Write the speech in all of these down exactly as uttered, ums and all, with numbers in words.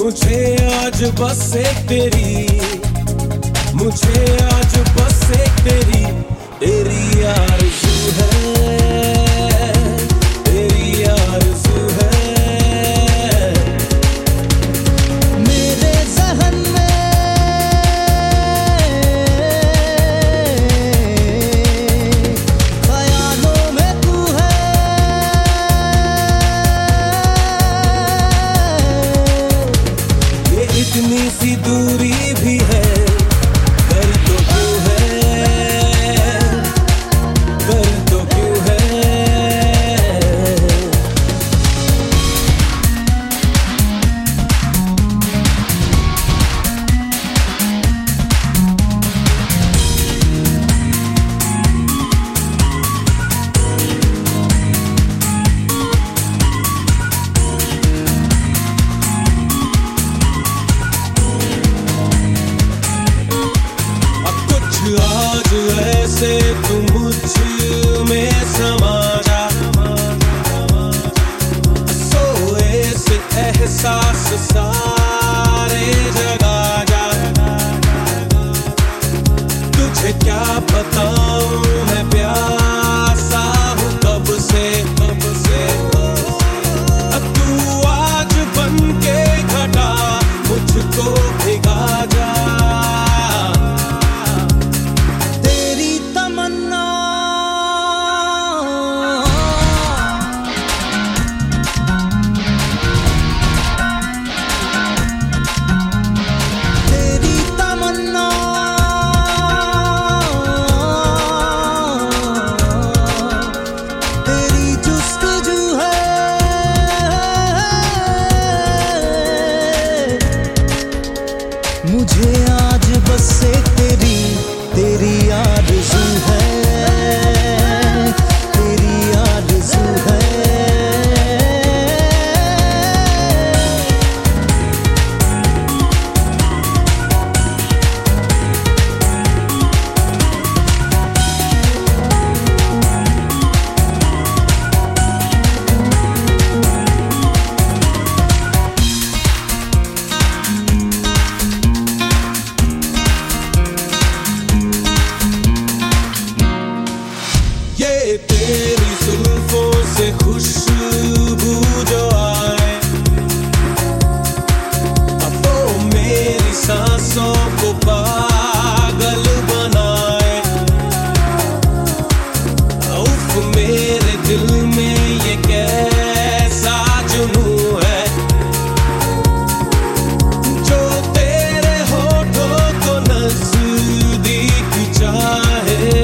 मुझे आज बस एक तेरी, मुझे आज बस एक तेरी, तेरी आरज़ू है, तेरी आरज़ू है। मेरे ज़हन में ख्यालों में तू है, ये इतनी सी दूरी भी है, कर तो क्यों है, कर तो क्यों है। आज ऐसे तू मुझ में समा जा, सोए से एहसास सारे जगा जा। तुझे क्या बताऊं मैं प्यासा हूँ कब से, कब से। अब तू आज बन के घटा मुझको भिगा जा। मुझे आज बस एक तेरी, तेरी आरज़ू है, तेरी आरज़ू है। तेरी जुल्फों से खुशबू जो आए, अब वो मेरी सांसों को पागल बनाए। उफ मेरे दिल में ये कैसा जुनून है, जो तेरे होठों को नजदीक चाहे।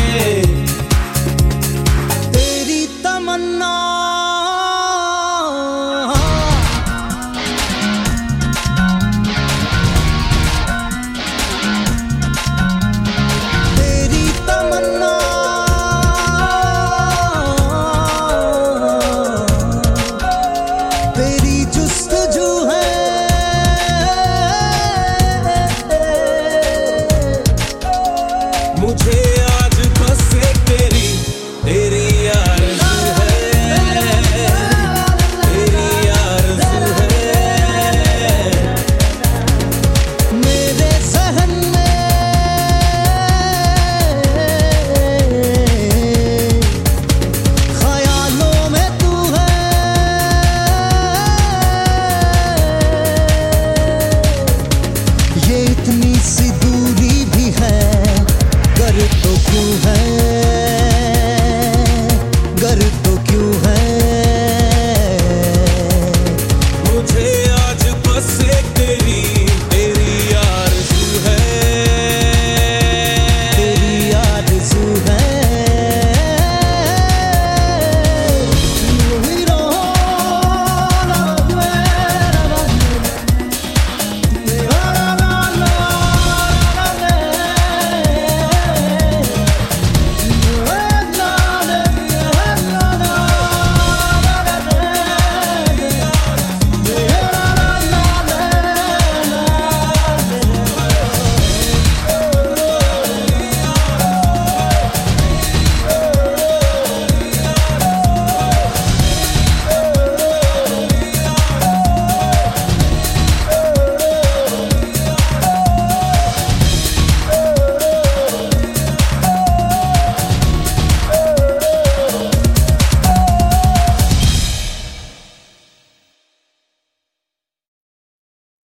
मुझे आज बस एक तेरी, तेरी आरज़ू है, तेरी आरज़ू है। मेरे ज़हन में ख्यालों में तू है, ये इतनी सी दूरी भी है, गर तो क्यों है, गर तो